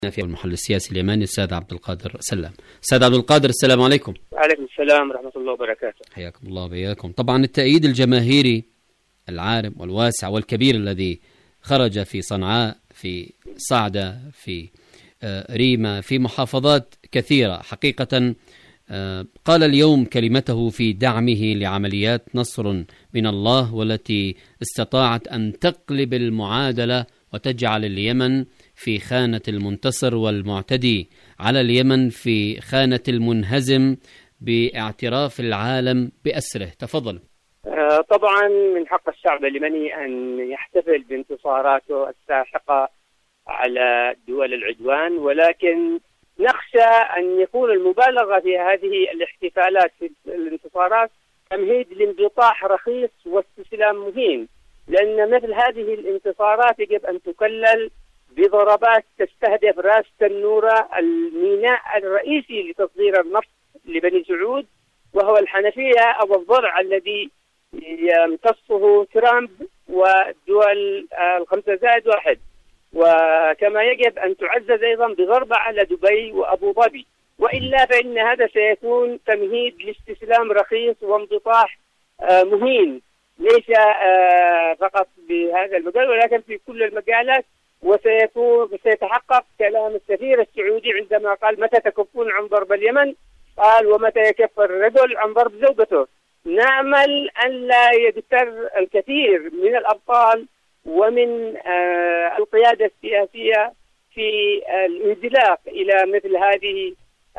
في المحلل السياسي اليماني الأستاذ عبد القادر سلام. أستاذ عبد القادر، السلام عليكم. وعليكم السلام ورحمة الله وبركاته. حياكم الله وبياكم. طبعا التأييد الجماهيري العارم والواسع والكبير الذي خرج في صنعاء، في صعدة، في ريما، في محافظات كثيرة حقيقة، قال اليوم كلمته في دعمه لعمليات نصر من الله، والتي استطاعت أن تقلب المعادلة وتجعل اليمن في خانة المنتصر والمعتدي على اليمن في خانة المنهزم باعتراف العالم بأسره. تفضل. طبعا من حق الشعب اليمني أن يحتفل بانتصاراته الساحقة على دول العدوان، ولكن نخشى أن يكون المبالغة في هذه الاحتفالات في الانتصارات تمهيد لانبطاح رخيص واستسلام مهين، لأن مثل هذه الانتصارات يجب أن تكلل بضربات تستهدف راس تنورة، الميناء الرئيسي لتصدير النفط لبني سعود، وهو الحنفية أو الضرع الذي يمتصه ترامب والدول ال5+1، وكما يجب أن تعزز أيضا بضربة على دبي وأبو ظبي، وإلا فإن هذا سيكون تمهيد لاستسلام رخيص وانبطاح مهين، ليس فقط بهذا المجال ولكن في كل المجالات. وسيتحقق كلام السفير السعودي عندما قال: متى تكفون عن ضرب اليمن؟ قال: ومتى يكف الرجل عن ضرب زوجته؟ نأمل أن لا يغتر الكثير من الأبطال ومن القيادة السياسية في الانزلاق إلى مثل هذه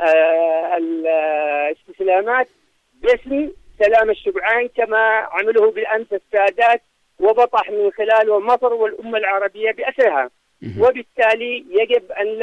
الاستسلامات باسم سلام الشبعان، كما عمله بالأمس السادات وبطح من خلاله مصر والأمة العربية بأسرها. وبالتالي يجب أن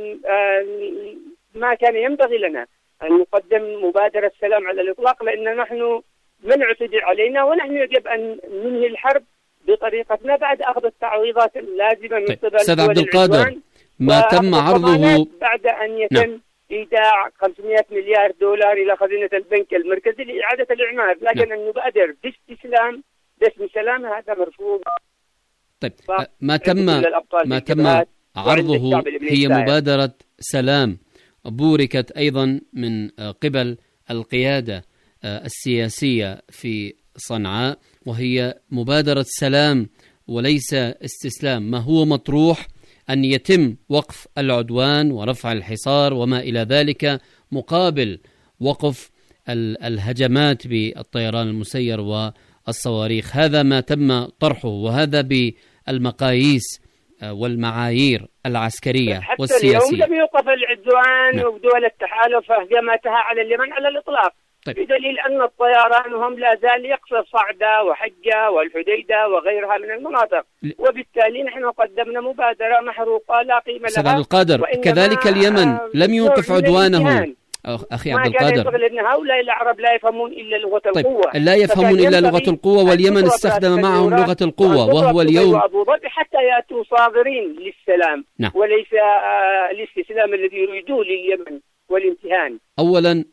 ما كان ينبغي لنا أن نقدم مبادرة السلام على الإطلاق، لأن نحن من اعتدي علينا، ونحن يجب أن ننهي الحرب بطريقتنا بعد أخذ التعويضات اللازمة من قبل أستاذ عبد القادر، ما تم عرضه بعد أن يتم إيداع 500 مليار دولار إلى خزينة البنك المركزي لإعادة الإعمار، لكن أن نبادر باستسلام باسم سلام هذا مرفوض. طيب، ما تم عرضه هي مبادرة سلام بوركت أيضا من قبل القيادة السياسية في صنعاء، وهي مبادرة سلام وليس استسلام. ما هو مطروح أن يتم وقف العدوان ورفع الحصار وما إلى ذلك، مقابل وقف الهجمات بالطيران المسير والصواريخ. هذا ما تم طرحه، وهذا بالمقاييس والمعايير العسكرية والسياسية. حتى اليوم لم يوقف العدوان ودول التحالف هجمتها على اليمن على الإطلاق. طيب. بدليل أن الطيران هم لا زال يقصف صعدة وحجة والحديدة وغيرها من المناطق، وبالتالي نحن قدمنا مبادرة محروقة لا قيمة لها. سيد عبد القادر، كذلك اليمن لم يوقف عدوانه. أخي عبد القادر، لأن هؤلاء العرب لا يفهمون إلا لغة القوة. طيب، لا يفهمون إلا لغة القوة، واليمن استخدم معهم لغة القوة، وهو اليوم أبو ظبي حتى يأتوا صابرين للسلام. وليس الاستسلام الذي يريدوه لليمن والامتهان. أولا،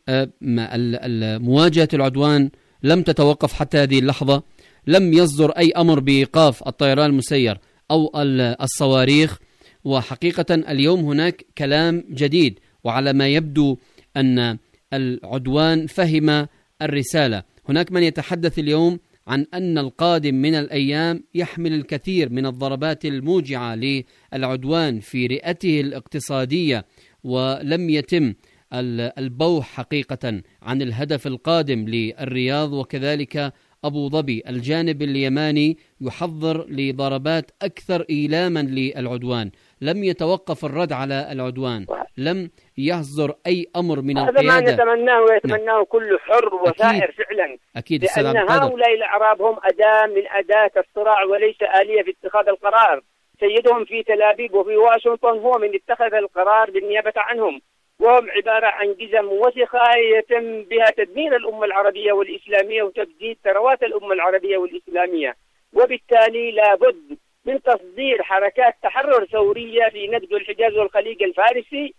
مواجهة العدوان لم تتوقف حتى هذه اللحظة، لم يصدر أي أمر بإيقاف الطيران المسير أو الصواريخ، وحقيقة اليوم هناك كلام جديد، وعلى ما يبدو أن العدوان فهم الرسالة. هناك من يتحدث اليوم عن أن القادم من الأيام يحمل الكثير من الضربات الموجعة للعدوان في رئته الاقتصادية، ولم يتم البوح حقيقة عن الهدف القادم للرياض وكذلك أبو ظبي. الجانب اليماني يحضر لضربات أكثر إيلاما للعدوان، لم يتوقف الرد على العدوان، لم يصدر أي أمر من القيادة. هذا ما نتمناه ويتمناه كل حر وثائر فعلا. أكيد. لأن هؤلاء الأعراب هم أداة من أداة الصراع وليس آلية في اتخاذ القرار. سيدهم في تل أبيب وفي واشنطن هو من اتخذ القرار بالنيابة عنهم، وهم عبارة عن جزم وسخة يتم بها تدمير الأمة العربية والإسلامية وتبديد ثروات الأمة العربية والإسلامية. وبالتالي لابد من تصدير حركات تحرر ثورية في نجد الحجاز والخليج الفارسي،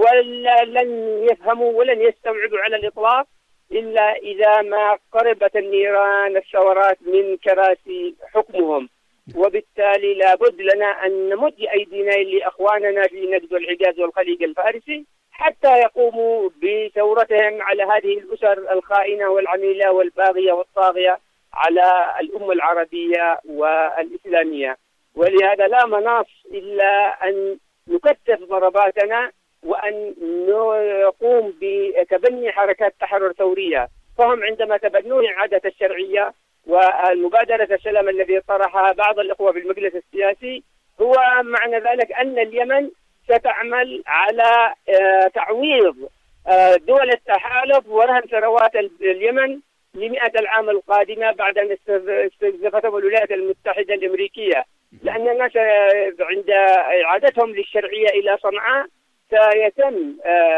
ولن يفهموا ولن يستوعبوا على الإطلاق إلا إذا ما قربت النيران الثورات من كراسي حكمهم. وبالتالي لابد لنا أن نمد أيدينا لأخواننا في نجد والحجاز والخليج الفارسي حتى يقوموا بثورتهم على هذه الأسر الخائنة والعميلة والباغية والطاغية على الأمة العربية والإسلامية. ولهذا لا مناص إلا أن نكثف ضرباتنا وأن نقوم بتبني حركات تحرر ثورية. فهم عندما تبنوا إعادة الشرعية والمبادرة السلام الذي طرحها بعض الإخوة في المجلس السياسي، هو معنى ذلك أن اليمن ستعمل على تعويض دول التحالف ورهن ثروات اليمن ل100 العام القادمة بعد أن استنزفتهم الولايات المتحدة الأمريكية، لأن الناس عند إعادتهم للشرعية إلى صنعاء سيتم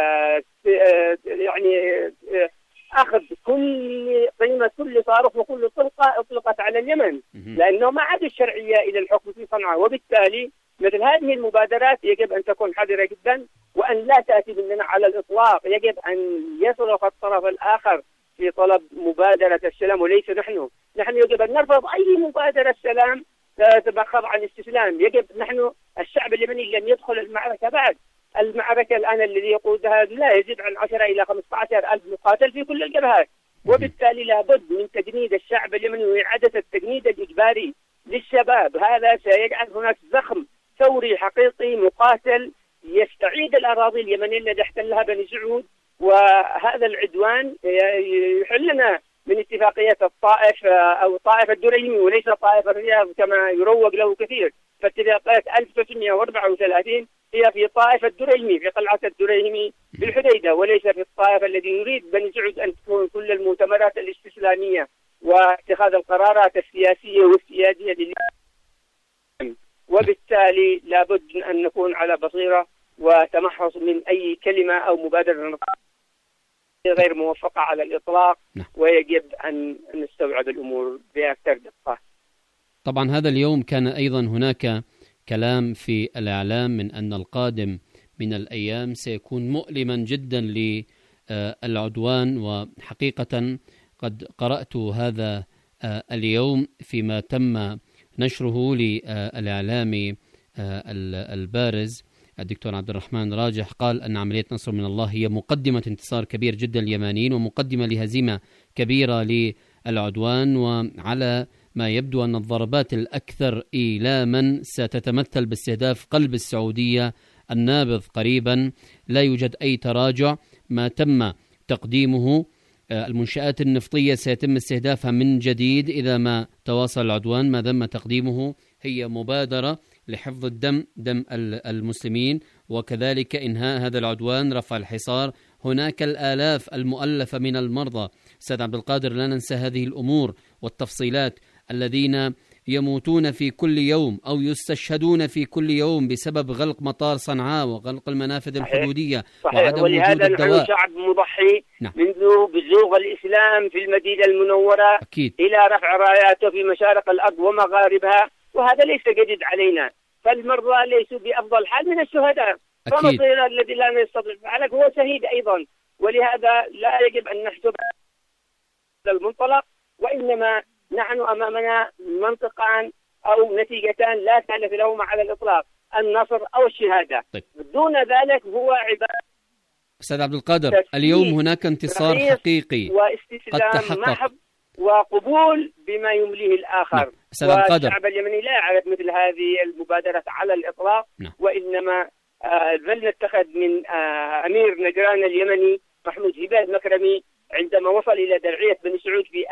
يعني أخذ كل قيمة كل صاروخ وكل طلقة أطلقت على اليمن، لأنه ما عاد الشرعية إلى الحكم في صنعاء. وبالتالي مثل هذه المبادرات يجب أن تكون حذرة جدا وأن لا تأتي مننا على الإطلاق. يجب أن يصرف الطرف الآخر في طلب مبادرة السلام وليس نحن يجب أن نرفض أي مبادرة سلام تتبخر عن الاستسلام. يجب نحن الشعب اليمني لم يدخل المعركة بعد. المعركة الآن الذي يقودها لا يزيد عن 10 إلى 15 ألف مقاتل في كل الجبهات، وبالتالي لابد من تجنيد الشعب اليمني وإعادة التجنيد الإجباري للشباب. هذا سيجعل هناك زخم ثوري حقيقي مقاتل يستعيد الأراضي اليمنية التي احتلها بني سعود. وهذا العدوان يحلنا من اتفاقية الطائف أو طائف الدريمي وليس طائف الرياض كما يروج له كثير. فاتفاقية 1934 هي في طائف الدريمي في قلعة الدريمي بالحديدة، وليس في الطائف الذي يريد بني سعود أن تكون كل المؤتمرات الاستسلامية واتخاذ القرارات السياسية والسيادية وبالتالي لابد أن نكون على بصيرة وتمحص من أي كلمة أو مبادرة غير موفقة على الإطلاق، ويجب أن نستوعب الأمور بأكثر دقة. طبعا هذا اليوم كان أيضا هناك كلام في الإعلام من أن القادم من الأيام سيكون مؤلما جدا للعدوان، وحقيقة قد قرأت هذا اليوم فيما تم نشره للإعلامي البارز الدكتور عبد الرحمن راجح. قال أن عملية نصر من الله هي مقدمة انتصار كبير جدا لليمانيين ومقدمة لهزيمة كبيرة للعدوان، وعلى ما يبدو أن الضربات الأكثر إيلاما ستتمثل باستهداف قلب السعودية النابض قريبا. لا يوجد أي تراجع، ما تم تقديمه المنشآت النفطية سيتم استهدافها من جديد إذا ما تواصل العدوان. ما تم تقديمه هي مبادرة لحفظ دم المسلمين، وكذلك إنهاء هذا العدوان، رفع الحصار. هناك الآلاف المؤلفة من المرضى. سيد عبد القادر، لا ننسى هذه الأمور والتفصيلات، الذين يموتون في كل يوم أو يستشهدون في كل يوم بسبب غلق مطار صنعاء وغلق المنافذ الحدودية وعدم وجود الدواء. نحن شعب مضحي منذ بزوغ الإسلام في المدينة المنورة أكيد. إلى رفع راياته في مشارق الأرض ومغاربها، وهذا ليس جديد علينا. فالمرضى ليسوا بأفضل حال من الشهداء، فمصير الذي لا نستطيع فعلك هو شهيد أيضا. ولهذا لا يجب أن نحسب المنطلق، وإنما نحن أمامنا منطقان أو نتيجتان لا ثالث لهما على الإطلاق، النصر أو الشهادة. طيب. دون ذلك هو عبادة. أستاذ عبد القادر، اليوم هناك انتصار حقيقي قد تحقق وقبول بما يمليه الآخر. والشعب اليمني لا يعرف مثل هذه المبادرة على الإطلاق. وإنما بل نتخذ من أمير نجران اليمني محمود هباد مكرمي عندما وصل إلى درعية بني سعود في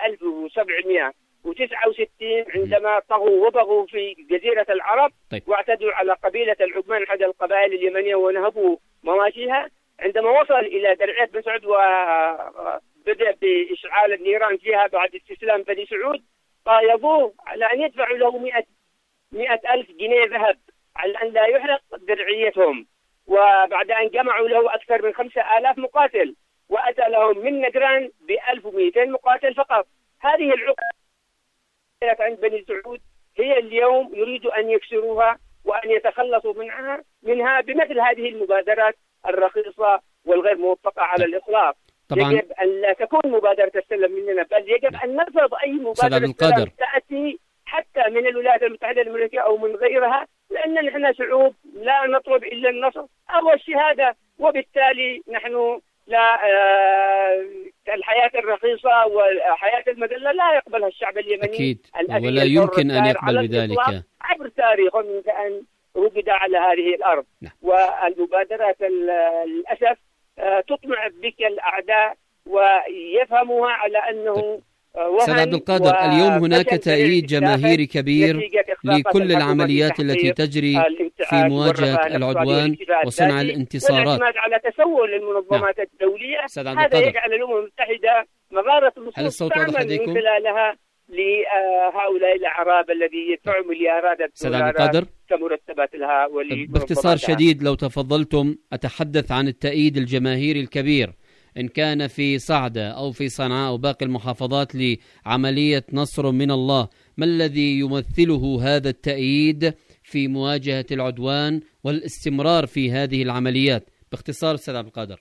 1769 عندما طغوا وبغوا في جزيرة العرب. طيب. واعتدوا على قبيلة العجمان أحد القبائل اليمنية ونهبوا مواشيها. عندما وصل إلى درعية بني سعود وبدأ بإشعال النيران فيها بعد استسلام بني سعود، طالبوه على أن يدفعوا له 100,000 جنيه ذهب على أن لا يحرق درعيتهم، وبعد أن جمعوا له أكثر من 5,000 مقاتل وأتى لهم من نجران ب1200 مقاتل فقط. هذه العقوبة عند بني سعود هي اليوم يريد أن يكسروها وأن يتخلصوا منها بمثل هذه المبادرات الرخيصة والغير موفقة على الإطلاق. يجب أن لا تكون مبادرة السلم مننا، بل يجب أن نرفض أي مبادرة السلم تأتي حتى من الولايات المتحدة الأمريكية أو من غيرها، لأن نحن شعوب لا نطلب إلا النصر أو الشهادة، وبالتالي نحن لا الحياة الرخيصة والحياة المذلة لا يقبلها الشعب اليمني. أكيد، ولا يمكن أن يقبل بذلك عبر تاريخه منذ أن وجد على هذه الأرض. والمبادرات للأسف تطمع بك الأعداء ويفهموها على أنه سيد عبد القادر، اليوم هناك تأييد جماهيري كبير لكل العمليات التي تجري في مواجهة العدوان وصنع الانتصارات، والاعتماد على تسول المنظمات الدولية. هذا يجعل الأمم المتحدة مغارة الوصول تعمل من خلالها لهؤلاء الأعراب الذي يدفعوا مليارات الدولارات كمرتبات لها. باختصار شديد لو تفضلتم، أتحدث عن التأييد الجماهيري الكبير إن كان في صعدة أو في صنعاء أو باقي المحافظات لعملية نصر من الله. ما الذي يمثله هذا التأييد في مواجهة العدوان والاستمرار في هذه العمليات؟ باختصار أستاذ عبد القادر.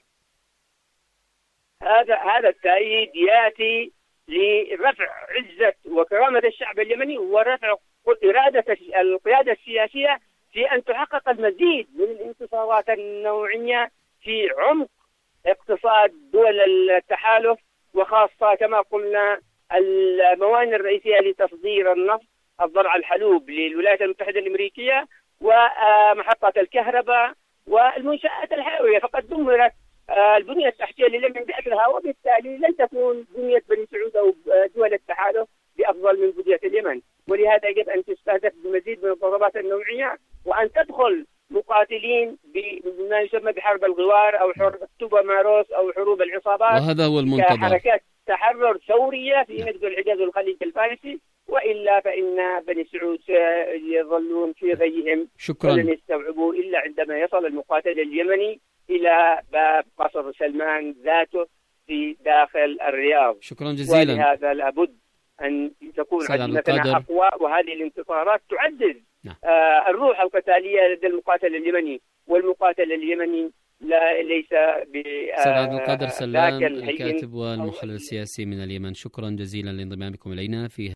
هذا التأييد يأتي لرفع عزة وكرامة الشعب اليمني ورفع إرادة القيادة السياسية في أن تحقق المزيد من الانتصارات النوعية في عمق اقتصاد دول التحالف، وخاصة كما قلنا الموانئ الرئيسية لتصدير النفط، الضرع الحلوب للولايات المتحدة الأمريكية، ومحطات الكهرباء والمنشآت الحيوية. فقد دمرت البنية التحتية لليمن بأسرها، وبالتالي لن تكون بنية بني سعود أو دول التحالف بأفضل من بنية اليمن. ولهذا يجب أن تستهدف بمزيد من الضربات النوعية، وأن تدخل مقاتلين بما يسمى بحرب الغوار أو حرب توبا ماروس أو حروب العصابات، وهذا هو المنتظر، كحركات تحرر ثورية في نجد الحجاز والخليج الفارسي. وإلا فإن بني سعود يظلون في غيهم، ولن يستوعبوا إلا عندما يصل المقاتل اليمني إلى باب قصر سلمان ذاته في داخل الرياض. شكرا جزيلا. ولهذا لابد أن تكون عزيمتنا أقوى، وهذه الانتصارات تعزز الروح القتالية لدى المقاتل اليمني. والمقاتل اليمني ليس سيد عبد القادر سلام، الكاتب والمحلل السياسي من اليمن، شكرا جزيلا لانضمامكم إلينا في